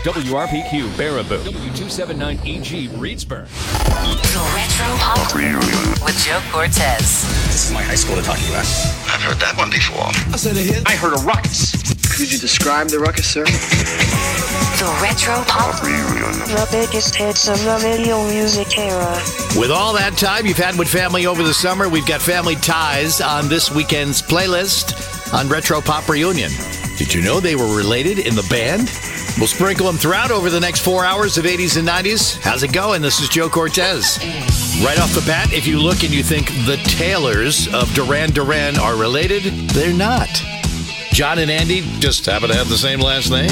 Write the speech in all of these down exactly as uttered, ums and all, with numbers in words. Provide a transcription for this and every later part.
W R P Q Baraboo, W two seventy-nine E G Reedsburg. The Retro Pop Reunion with Joe Cortez. This is my high school they're talking about. I've heard that one before. I said a hit. I heard a ruckus. Could you describe the ruckus, sir? The Retro Pop Reunion. The biggest hits of the video music era. With all that time you've had with family over the summer, we've got Family Ties on this weekend's playlist on Retro Pop Reunion. Did you know they were related in the band? We'll sprinkle them throughout over the next four hours of eighties and nineties. How's it going? This is Joe Cortez. Right off the bat, if you look and you think the Taylors of Duran Duran are related, they're not. John and Andy just happen to have the same last name.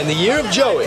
the year of Joey.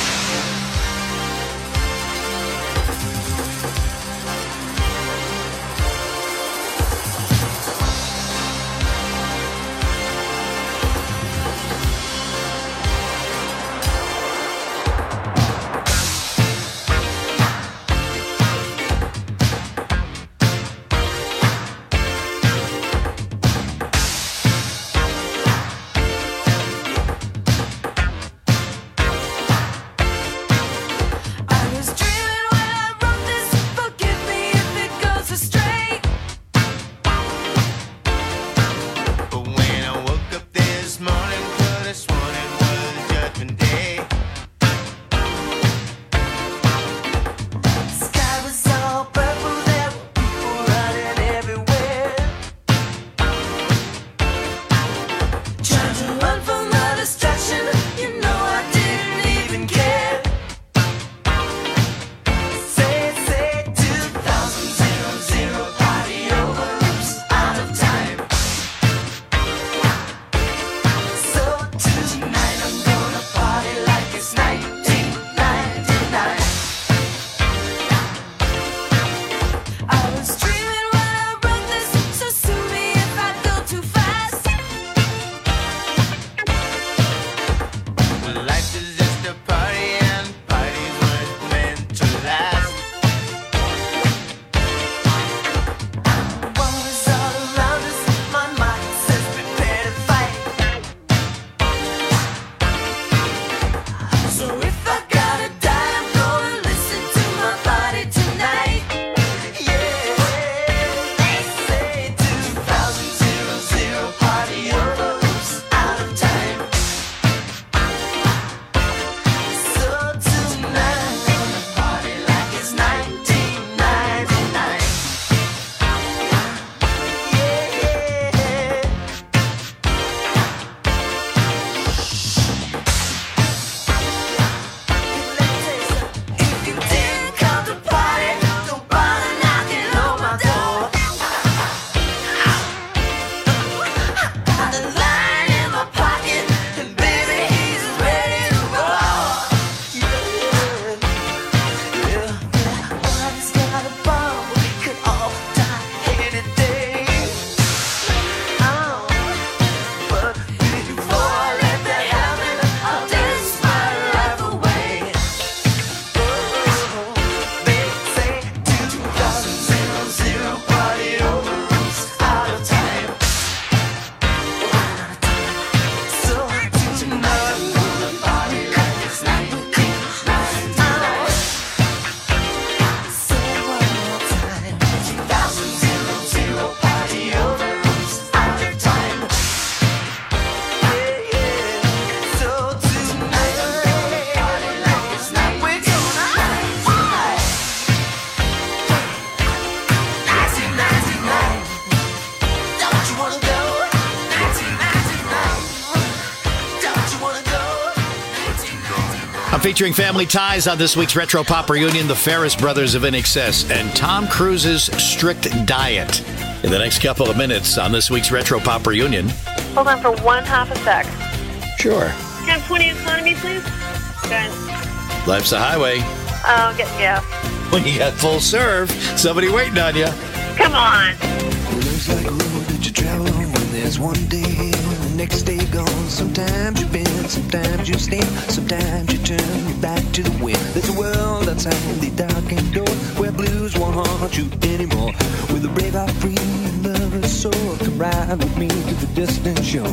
Featuring family ties on this week's Retro Pop Reunion, the Ferris Brothers of I N X S and Tom Cruise's Strict Diet. In the next couple of minutes on this week's Retro Pop Reunion. Hold on for one half a sec. Sure. Can I have twenty economy, please? Okay. Life's a highway. Oh, I'm getting gas. When you got full serve, somebody waiting on you. Come on. Looks like a road that you travel on when there's one day and the next day gone. Sometimes you bend, sometimes you stand, sometimes you turn your back to the wind. There's a world outside the darkened door where blues won't haunt you anymore. With a brave heart free and lover's soul, come ride with me to the distant shore.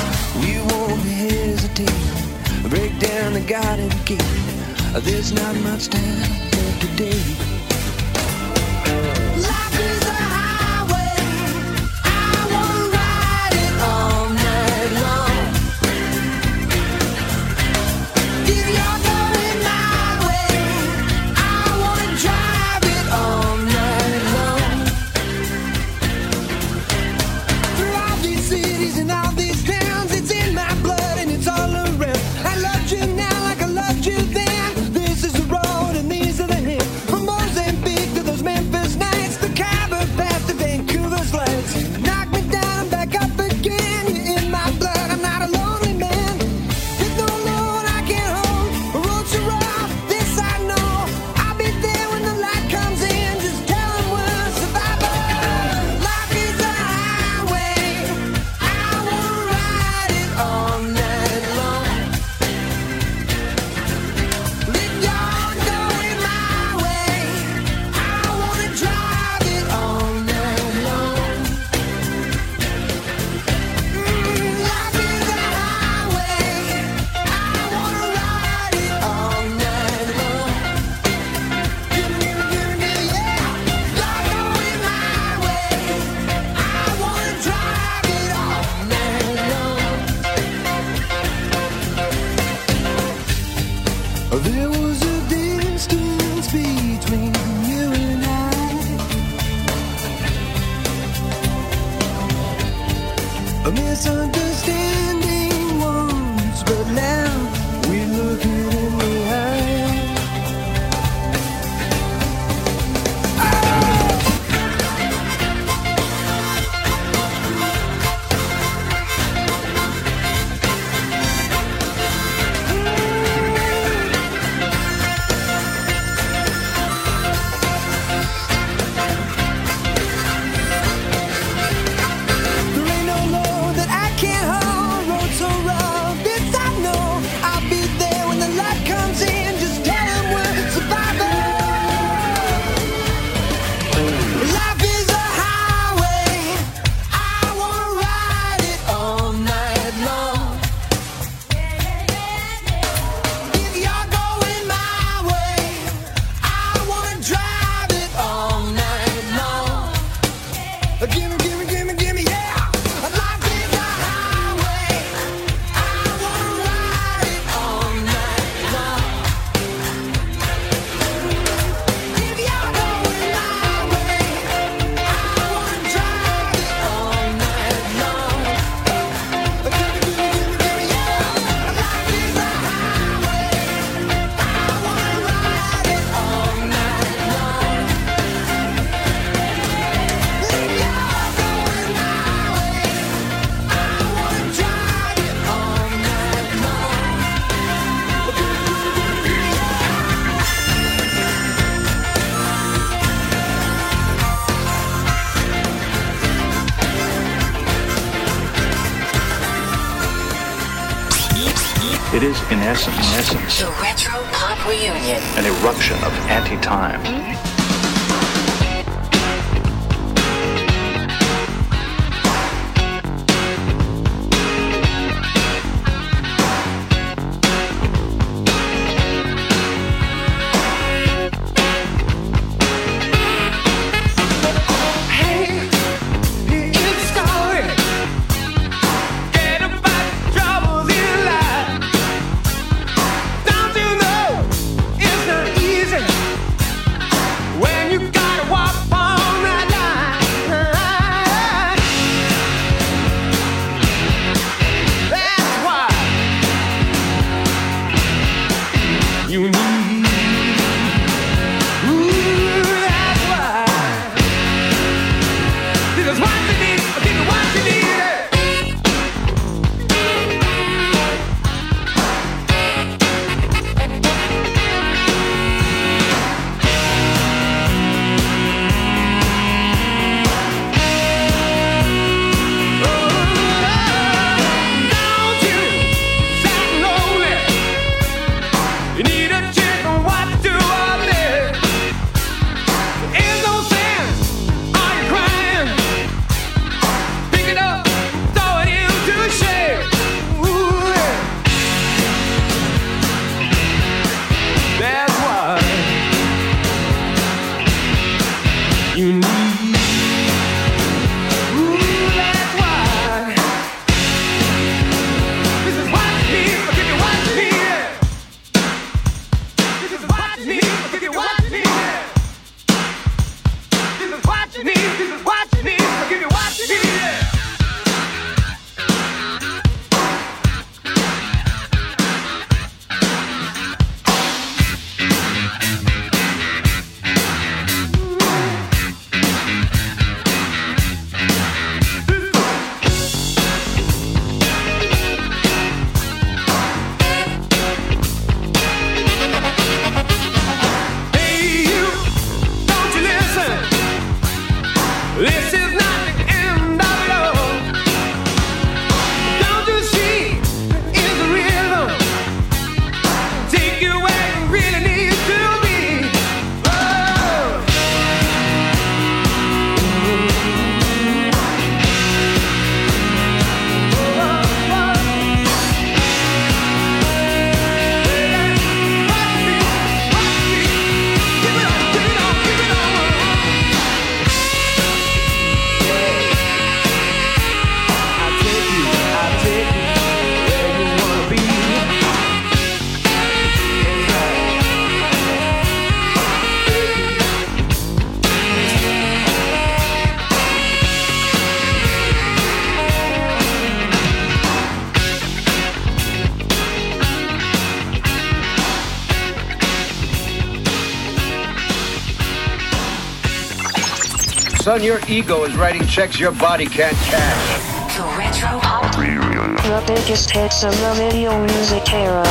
We won't hesitate, break down the garden gate. There's not much time left today. Life is a highway, I wanna ride it all night long. If you're going my way, I wanna drive it all night long. Through all these cities and all these towns, it's in my blood and it's all around. I loved you now like I loved you then. This is the road and these are the hills. From most There was a distance between you and I, a misunderstanding once, but now we look it in the eye. It is, in essence, in essence, the Retro Pop Reunion, an eruption of anti-time. Son, your ego is writing checks your body can't cash. The Retro Pop Reunion. The biggest hits of the video music era.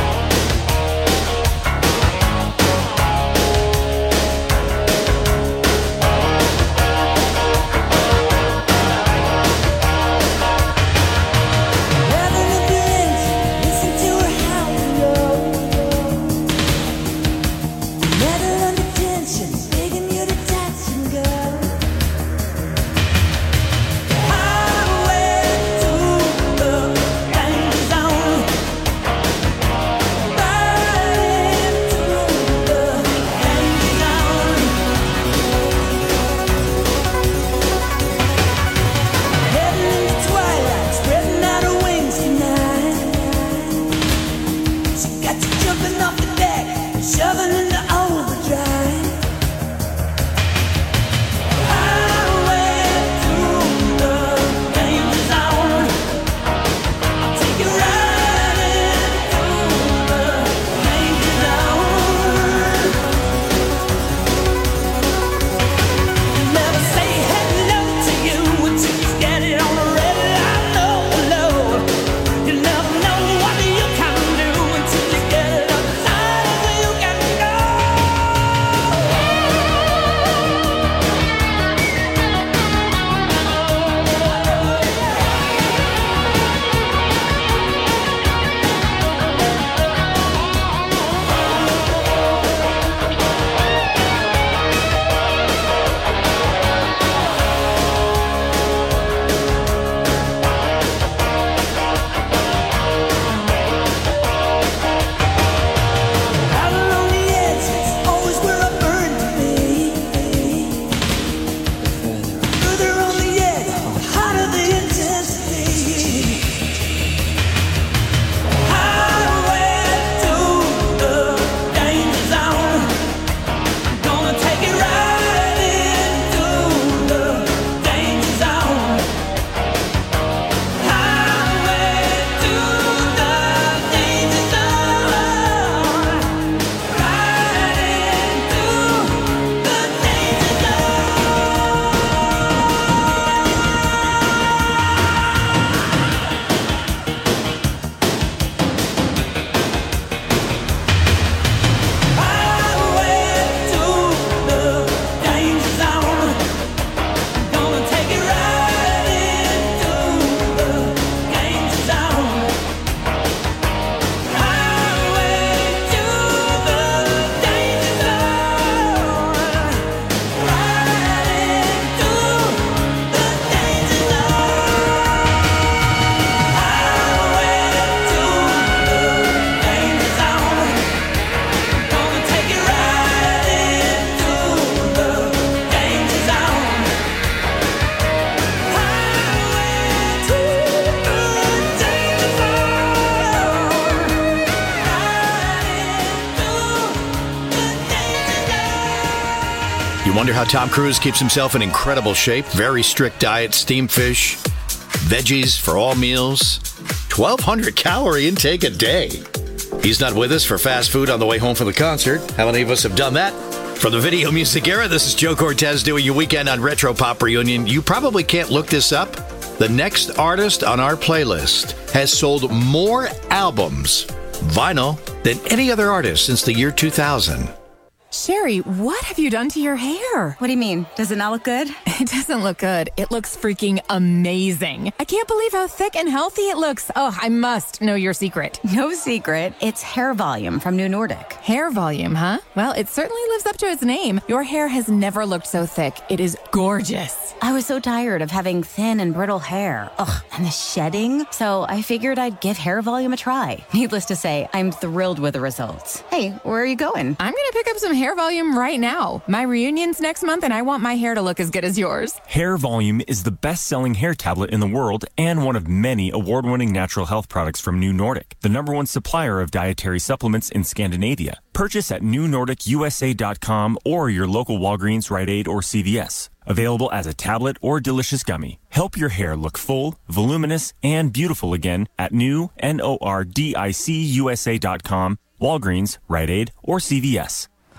You wonder how Tom Cruise keeps himself in incredible shape. Very strict diet, steamed fish, veggies for all meals, twelve hundred calorie intake a day. He's not with us for fast food on the way home from the concert. How many of us have done that? From the video music era, this is Joe Cortez doing your weekend on Retro Pop Reunion. You probably can't look this up. The next artist on our playlist has sold more albums, vinyl, than any other artist since the year two thousand. Sherry, what have you done to your hair? What do you mean? Does it not look good? It doesn't look good. It looks freaking amazing. I can't believe how thick and healthy it looks. Oh, I must know your secret. No secret. It's hair volume from New Nordic. Hair volume, huh? Well, it certainly lives up to its name. Your hair has never looked so thick. It is gorgeous. I was so tired of having thin and brittle hair. Ugh, and the shedding. So I figured I'd give hair volume a try. Needless to say, I'm thrilled with the results. Hey, where are you going? I'm going to pick up some hair volume right now. My reunion's next month, and I want my hair to look as good as yours. Hair Volume is the best-selling hair tablet in the world and one of many award-winning natural health products from New Nordic, the number one supplier of dietary supplements in Scandinavia. Purchase at new nordic u s a dot com or your local Walgreens, Rite Aid, or C V S. Available as a tablet or delicious gummy. Help your hair look full, voluminous, and beautiful again at new nordic u s a dot com, Walgreens, Rite Aid, or C V S. I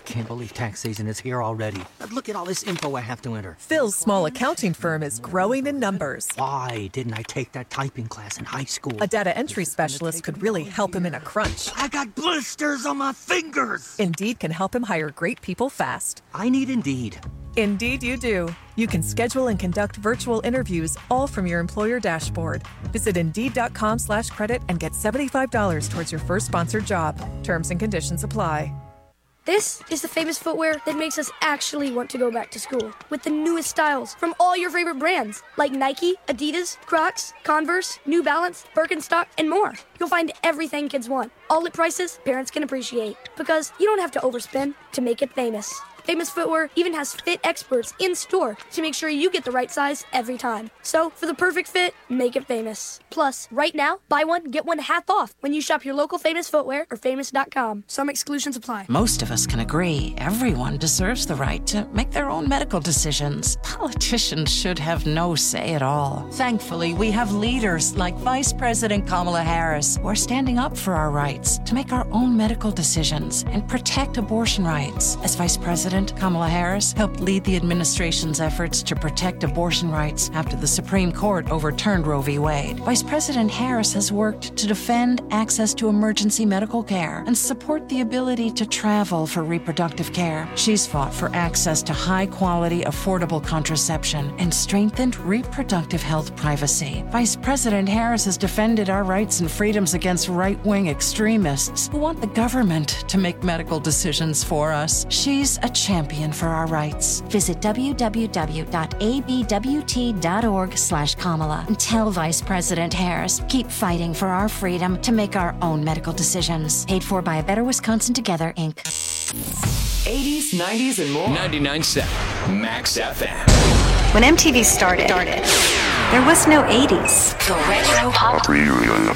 can't believe tax season is here already. Look at all this info I have to enter. Phil's small accounting firm is growing in numbers. Why didn't I take that typing class in high school? A data entry specialist could really help him in a crunch. I got blisters on my fingers. Indeed can help him hire great people fast. I need Indeed. Indeed you do. You can schedule and conduct virtual interviews all from your employer dashboard. Visit Indeed.com slash credit and get seventy-five dollars towards your first sponsored job. Terms and conditions apply. This is the famous footwear that makes us actually want to go back to school. With the newest styles from all your favorite brands, like Nike, Adidas, Crocs, Converse, New Balance, Birkenstock, and more. You'll find everything kids want, all at prices parents can appreciate. Because you don't have to overspend to make it famous. Famous Footwear even has fit experts in store to make sure you get the right size every time. So, for the perfect fit, make it famous. Plus, right now, buy one, get one half off when you shop your local Famous Footwear or famous dot com. Some exclusions apply. Most of us can agree everyone deserves the right to make their own medical decisions. Politicians should have no say at all. Thankfully, we have leaders like Vice President Kamala Harris who are standing up for our rights to make our own medical decisions and protect abortion rights. As Vice President, Kamala Harris helped lead the administration's efforts to protect abortion rights after the Supreme Court overturned Roe v. Wade. Vice President Harris has worked to defend access to emergency medical care and support the ability to travel for reproductive care. She's fought for access to high-quality, affordable contraception and strengthened reproductive health privacy. Vice President Harris has defended our rights and freedoms against right-wing extremists who want the government to make medical decisions for us. She's a champion for our rights. Visit w w w dot a b w t dot org slash Kamala and tell Vice President Harris, keep fighting for our freedom to make our own medical decisions. Paid for by A Better Wisconsin Together, Incorporated. eighties, nineties, and more. ninety-nine point seven Max F M. When M T V started, started there was no eighties. The Retro Pop Reunion.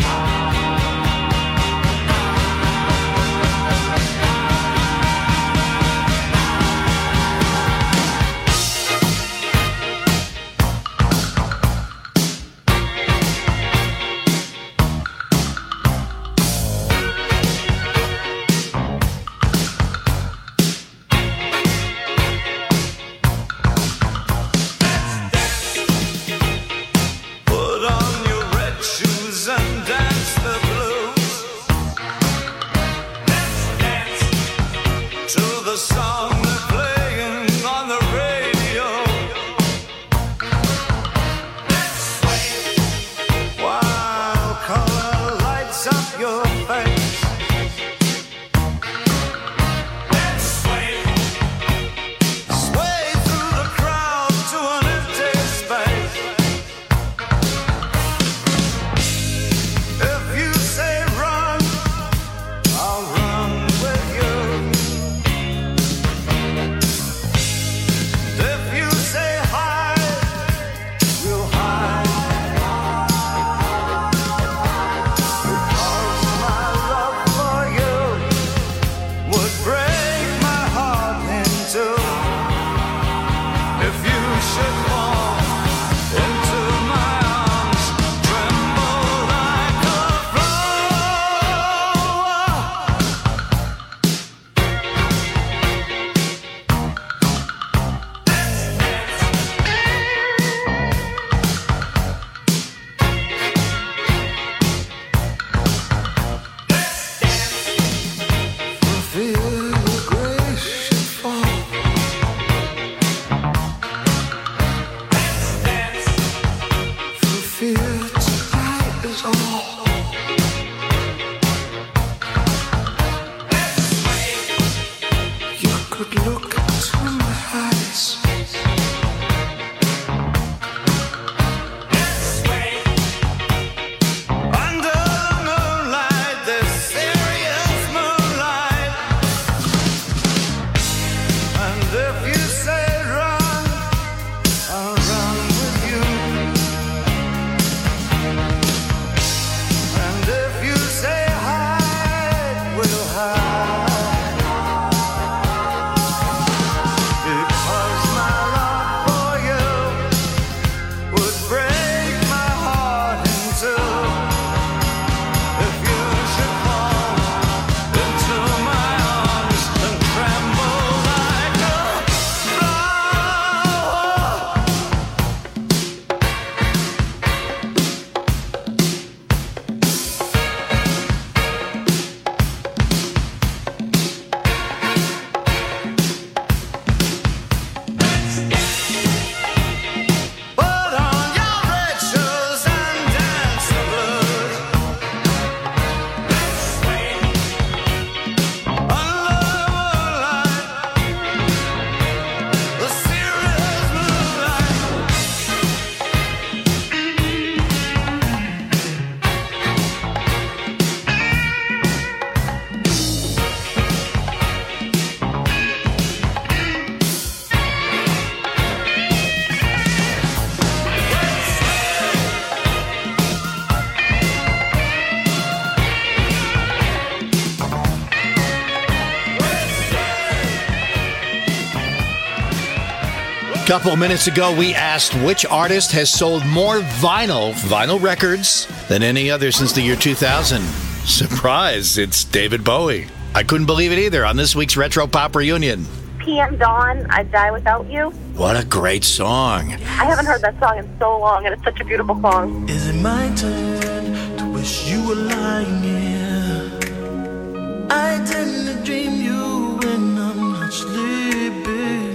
couple minutes ago, we asked which artist has sold more vinyl, vinyl records than any other since the year two thousand. Surprise, it's David Bowie. I couldn't believe it either on this week's Retro Pop Reunion. P M Dawn, I'd Die Without You. What a great song. I haven't heard that song in so long, and it's such a beautiful song. Is it my turn to wish you were lying here? I tend to dream you when I'm not sleeping.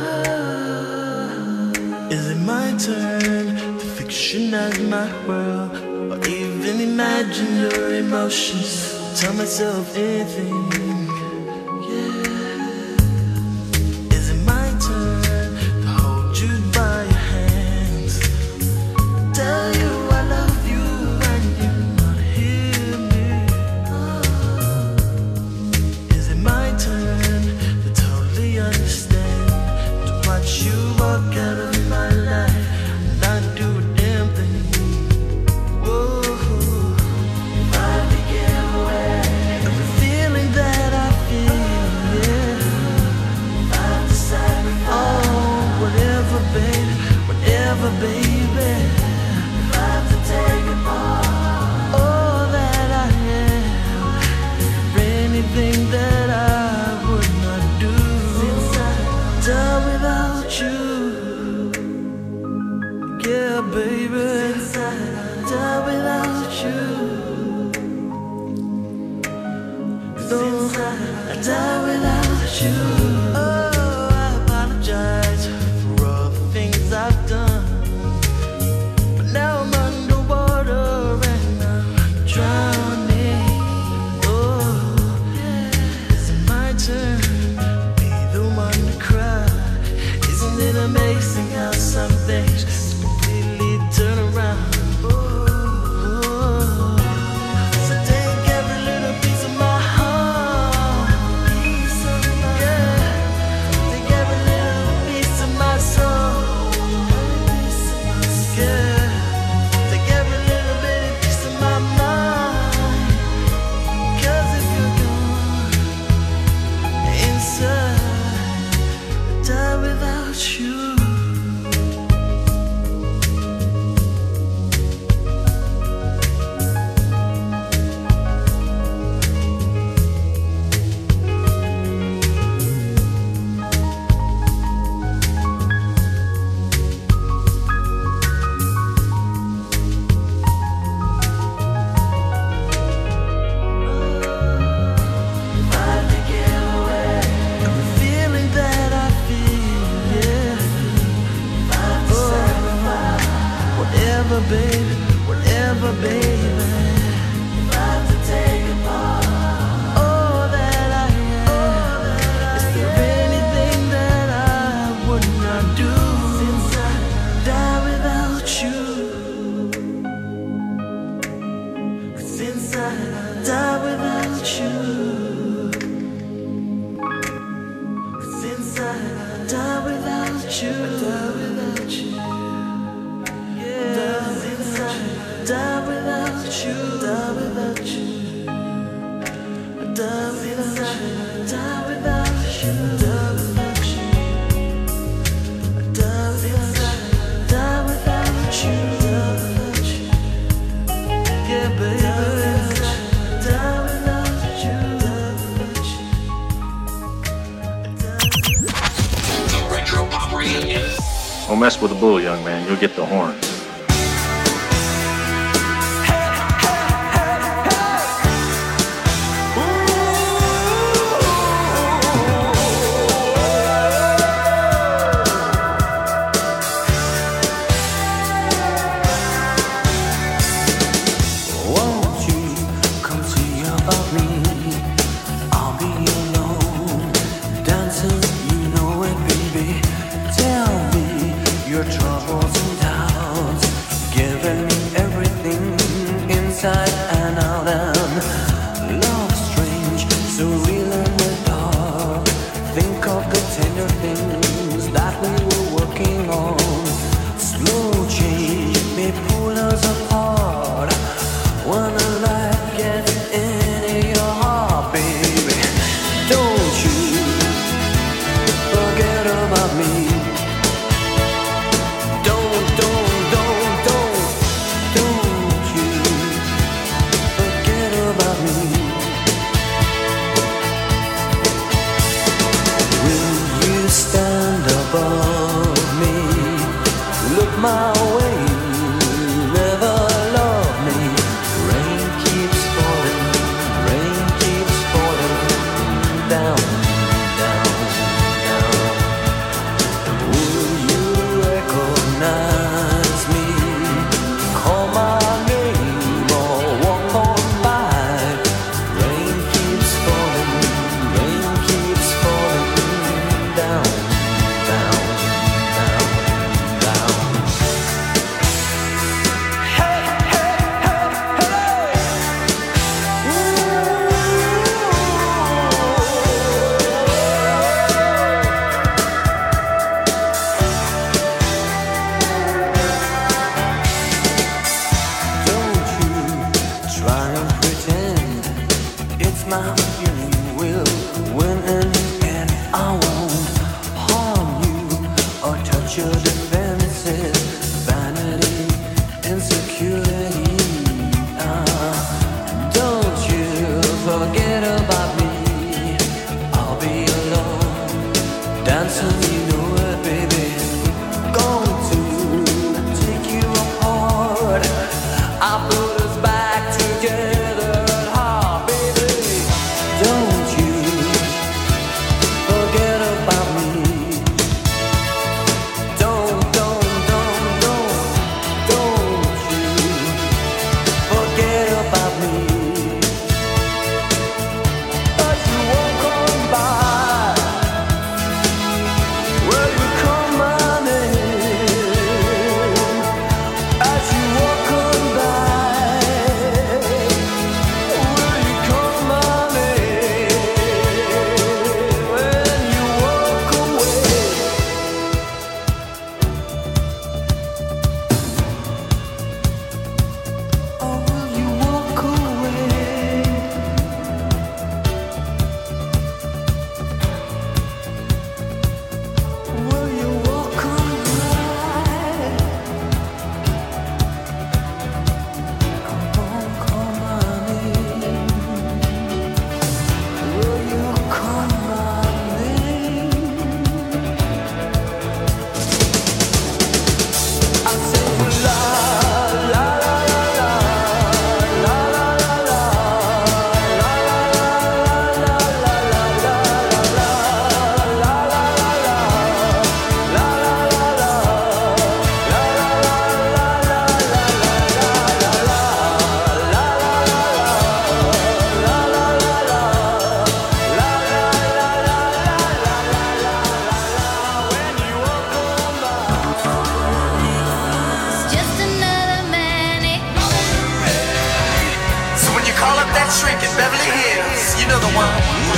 Is it my turn to fictionize my world, or even imagine your emotions? Tell myself anything. Don't mess with the bull, young man. You'll get the horns. Your troubles and doubts. my way, you never love me. Rain keeps falling, rain keeps falling down, down, down. Will you recognize me? Call my name or walk on by. Rain keeps falling, rain keeps falling down, down, down, down. Hey, hey, hey, hey. Don't you try and pretend it's my feeling will win in the end. I won't harm you or touch your defenses. Vanity, insecurity. Ah, don't you forget about me. I'll be alone, dancing, you know it, baby. Going to take you apart. I put us back together at heart, baby. Don't you forget about me. Don't, don't, don't, don't, don't you forget about me. As you walk on by, will you call my name? As you walk on by, will you call my name? When you walk away, or will you walk away? Will you walk away? Come on, call my name. Will you call my name? I say la la la la la la la la la la la Just another manic. So when you call up that shrink in Beverly Hills, you know the one.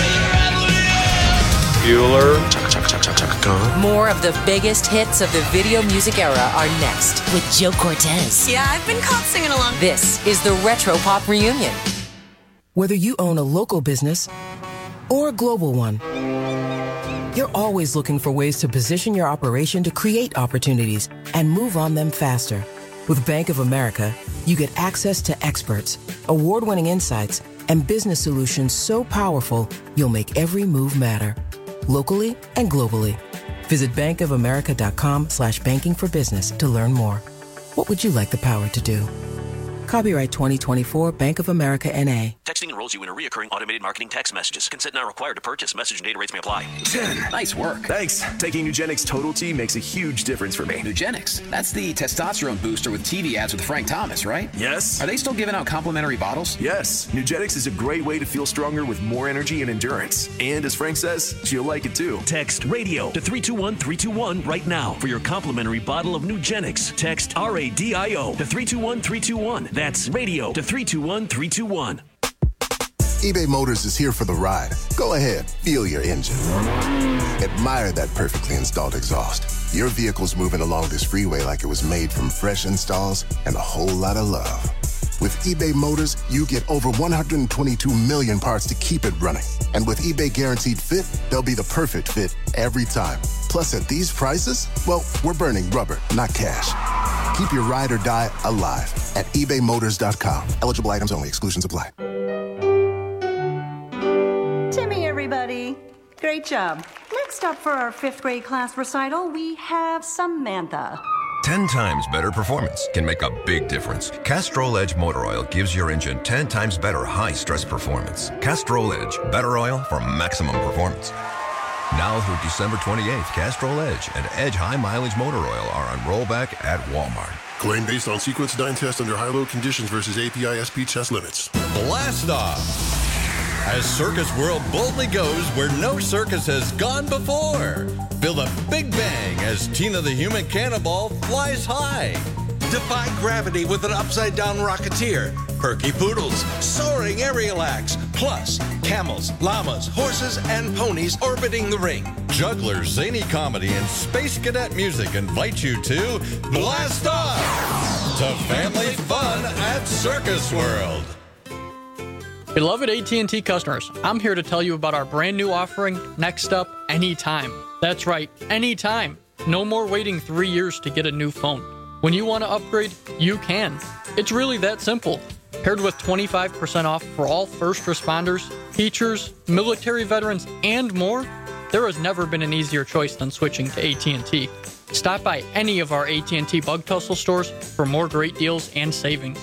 Bueller. More of the biggest hits of the video music era are next with Joe Cortez. Yeah, I've been caught singing along. This is the Retro Pop Reunion. Whether you own a local business or a global one, you're always looking for ways to position your operation to create opportunities and move on them faster. With Bank of America, you get access to experts, award-winning insights, and business solutions so powerful, you'll make every move matter. Locally and globally. Visit bankofamerica.com slash banking for business to learn more. What would you like the power to do? Copyright twenty twenty-four Bank of America N A. Texting enrolls you in a reoccurring automated marketing text messages. Consent not required to purchase. Message and data rates may apply. ten. Nice work. Thanks. Taking Nugenix Total T makes a huge difference for me. Nugenix? That's the testosterone booster with T V ads with Frank Thomas, right? Yes. Are they still giving out complimentary bottles? Yes. Nugenix is a great way to feel stronger with more energy and endurance. And as Frank says, she'll like it too. Text RADIO to three two one three two one right now for your complimentary bottle of Nugenix. Text R A D I O to three two one three two one. That's radio to three two one three two one. eBay Motors is here for the ride. Go ahead, feel your engine. Admire that perfectly installed exhaust. Your vehicle's moving along this freeway like it was made from fresh installs and a whole lot of love. With eBay Motors, you get over one hundred twenty-two million parts to keep it running. And with eBay Guaranteed Fit, they'll be the perfect fit every time. Plus, at these prices, well, we're burning rubber, not cash. Keep your ride or die alive at ebay motors dot com. Eligible items only. Exclusions apply. Timmy, everybody. Great job. Next up for our fifth grade class recital, we have Samantha. ten times better performance can make a big difference. Castrol Edge Motor Oil gives your engine ten times better high-stress performance. Castrol Edge, better oil for maximum performance. Now through December twenty-eighth, Castrol Edge and Edge High Mileage Motor Oil are on rollback at Walmart. Claim based on sequence nine test under high-load conditions versus A P I S P test limits. Blast off! As Circus World boldly goes where no circus has gone before. Feel the big bang as Tina the Human Cannonball flies high. Defy gravity with an upside-down rocketeer. Perky poodles, soaring aerial acts, plus camels, llamas, horses, and ponies orbiting the ring. Jugglers, zany comedy, and space cadet music invite you to Blast Off! To family fun at Circus World. Beloved A T and T customers, I'm here to tell you about our brand new offering, Next Up Anytime. That's right, anytime. No more waiting three years to get a new phone. When you want to upgrade, you can. It's really that simple. Paired with twenty-five percent off for all first responders, teachers, military veterans, and more, there has never been an easier choice than switching to A T and T. Stop by any of our A T and T Bug Tussle stores for more great deals and savings.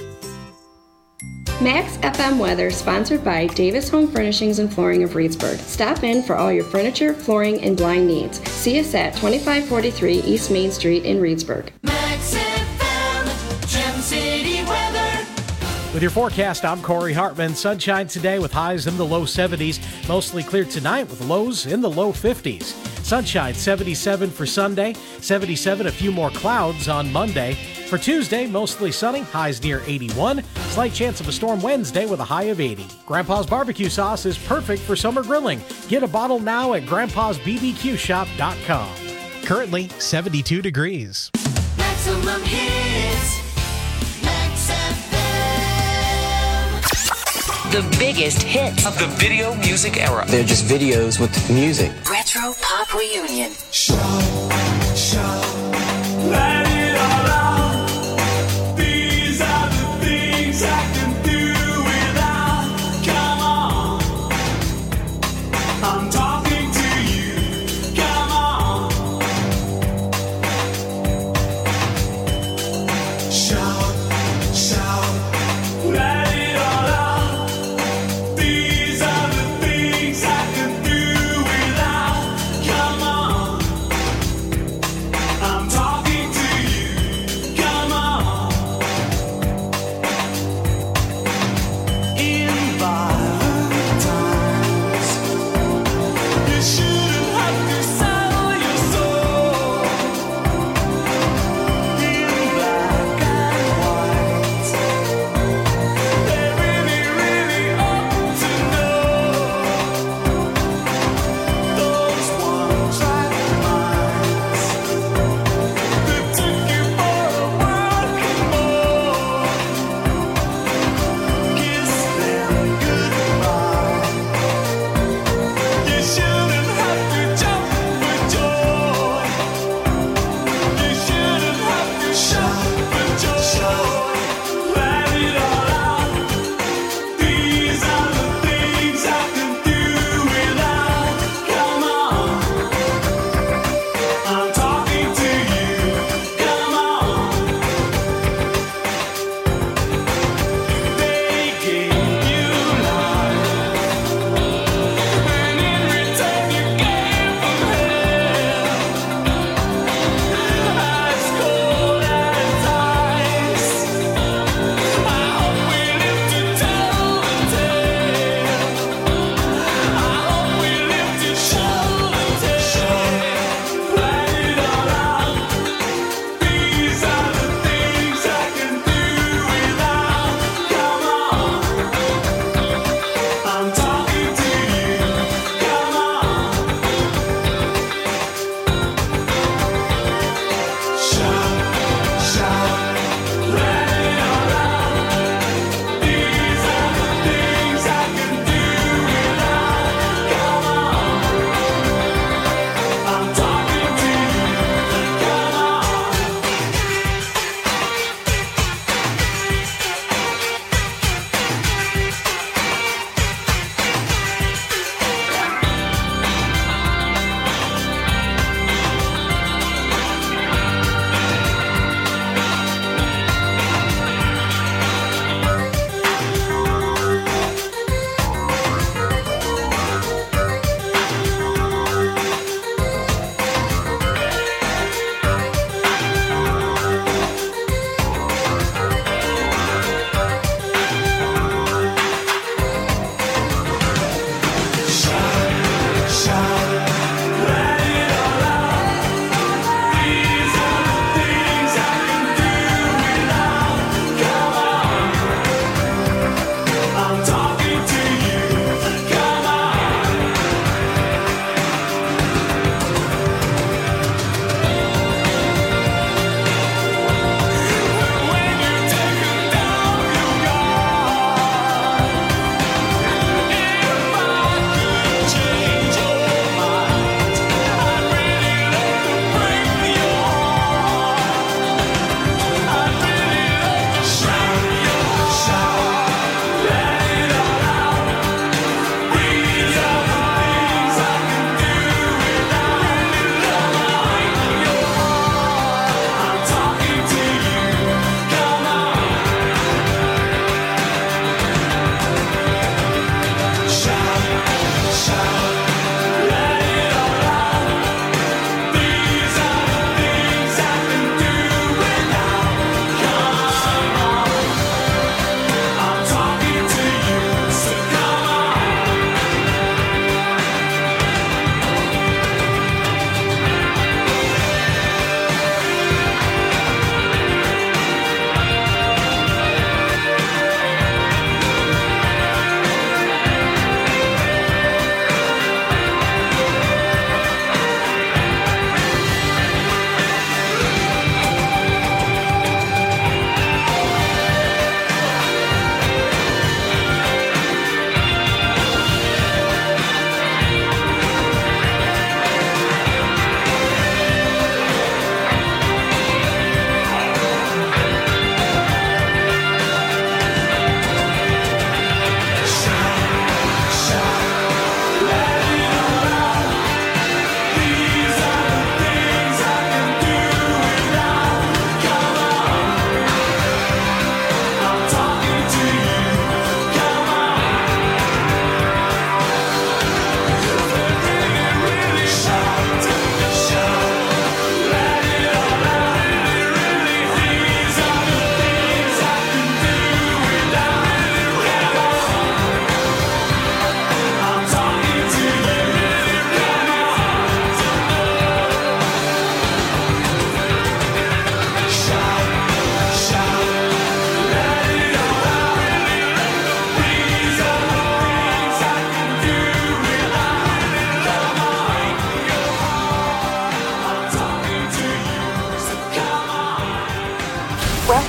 Max F M weather sponsored by Davis Home Furnishings and Flooring of Reedsburg. Stop in for all your furniture, flooring, and blind needs. See us at twenty-five forty-three East Main Street in Reedsburg. Max F M, Gem City weather. With your forecast, I'm Corey Hartman. Sunshine today with highs in the low seventies. Mostly clear tonight with lows in the low fifties. Sunshine seventy-seven for Sunday, seventy-seven a few more clouds on Monday. For Tuesday, mostly sunny, highs near eighty-one. Slight chance of a storm Wednesday with a high of eighty. Grandpa's barbecue sauce is perfect for summer grilling. Get a bottle now at grandpas b b q shop dot com. Currently seventy-two degrees. Maximum hits. Max F M. The biggest hits of the video music era. They're just videos with music. Retro Pop Reunion. Show, show, let it all out. These are the things I can do without. Come on, I'm talking to you. Come on. Shout, shout, let it all out. These are the things I can do without. Come on, I'm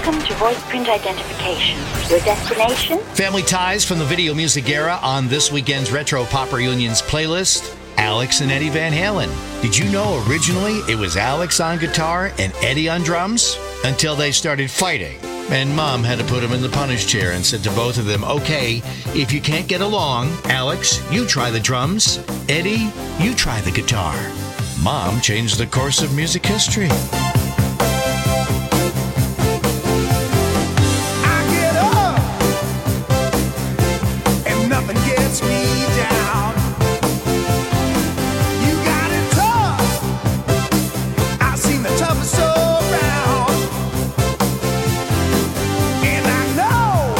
Welcome to voice print identification. Your destination? Family ties from the video music era on this weekend's Retro Pop Reunions playlist. Alex and Eddie Van Halen. Did you know originally it was Alex on guitar and Eddie on drums? Until they started fighting. And Mom had to put him in the punish chair and said to both of them, okay, if you can't get along, Alex, you try the drums. Eddie, you try the guitar. Mom changed the course of music history. I get up and nothing gets me down. You got it tough. I've seen the toughest around. And I know,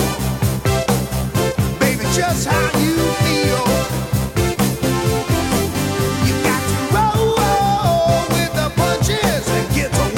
baby, just how you feel. You got to roll with the punches and get to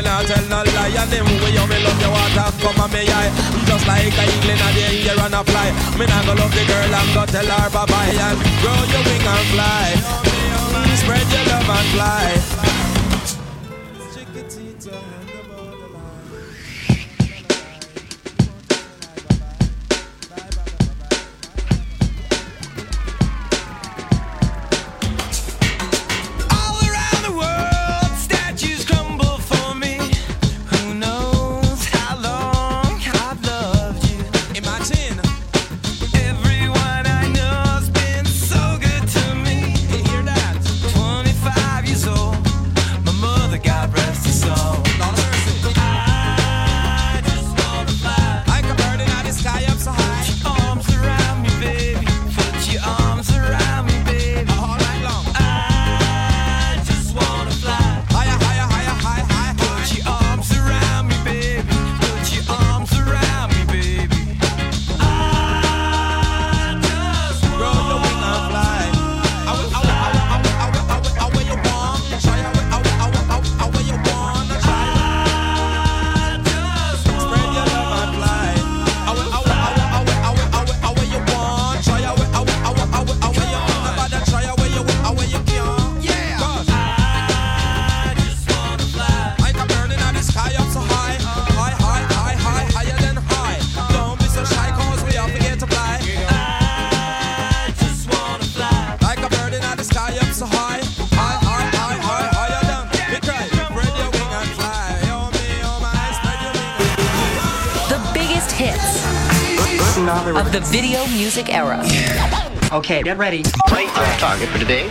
not tell no lie. And them way you me love your water come on me eye. Just like a eagle in the air and a fly. Me not go love the girl and go tell her bye bye. And grow your wing and fly. Spread your love and fly. Of the video music era. Okay, get ready. Right, target for today.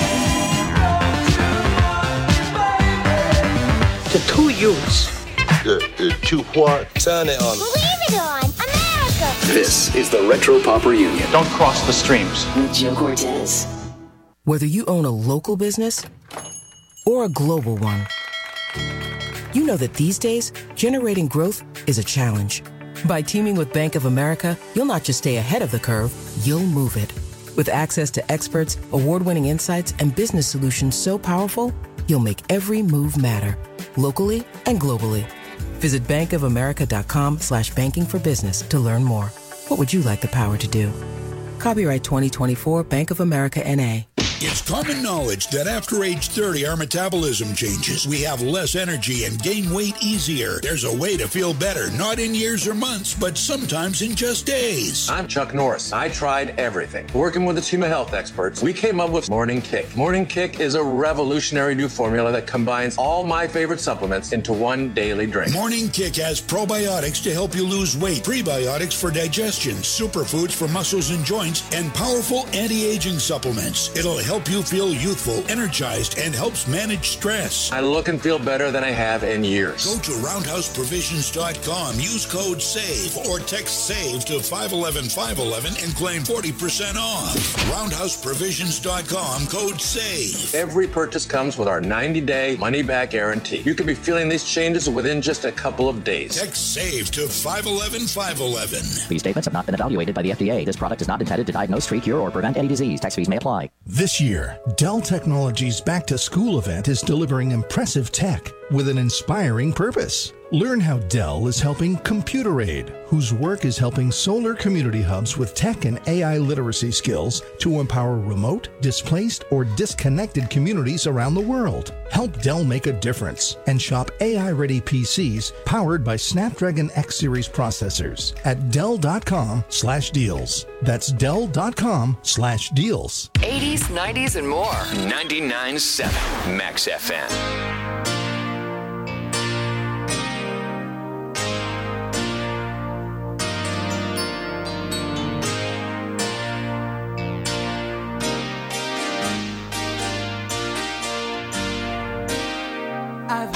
The two youths. The, the two what? Turn it on. Leave it on. America. This is the Retro Pop Reunion. Don't cross the streams. With Joe Cortez. Whether you own a local business or a global one, you know that these days, generating growth is a challenge. By teaming with Bank of America, you'll not just stay ahead of the curve, you'll move it. With access to experts, award-winning insights, and business solutions so powerful, you'll make every move matter, locally and globally. Visit bankofamerica.com slash banking for business to learn more. What would you like the power to do? Copyright twenty twenty-four Bank of America N A. It's common knowledge that after age thirty, our metabolism changes. We have less energy and gain weight easier. There's a way to feel better, not in years or months, but sometimes in just days. I'm Chuck Norris. I tried everything. Working with a team of health experts, we came up with Morning Kick. Morning Kick is a revolutionary new formula that combines all my favorite supplements into one daily drink. Morning Kick has probiotics to help you lose weight, prebiotics for digestion, superfoods for muscles and joints, and powerful anti-aging supplements. It'll help you feel youthful, energized, and helps manage stress. I look and feel better than I have in years. Go to roundhouse provisions dot com, use code SAVE, or text SAVE to five one one five one one and claim forty percent off. roundhouse provisions dot com, code SAVE. Every purchase comes with our ninety-day money-back guarantee. You could be feeling these changes within just a couple of days. Text SAVE to five one one five one one. These statements have not been evaluated by the F D A. This product is not intended to diagnose, treat, cure, or prevent any disease. Tax fees may apply. This year, Dell Technologies Back to School event is delivering impressive tech with an inspiring purpose. Learn how Dell is helping Computer Aid, whose work is helping solar community hubs with tech and A I literacy skills to empower remote, displaced, or disconnected communities around the world. Help Dell make a difference and shop A I-ready P Cs powered by Snapdragon X Series processors at Dell.com slash deals. That's Dell.com slash deals. eighties, nineties, and more. ninety-nine point seven Max F M. I've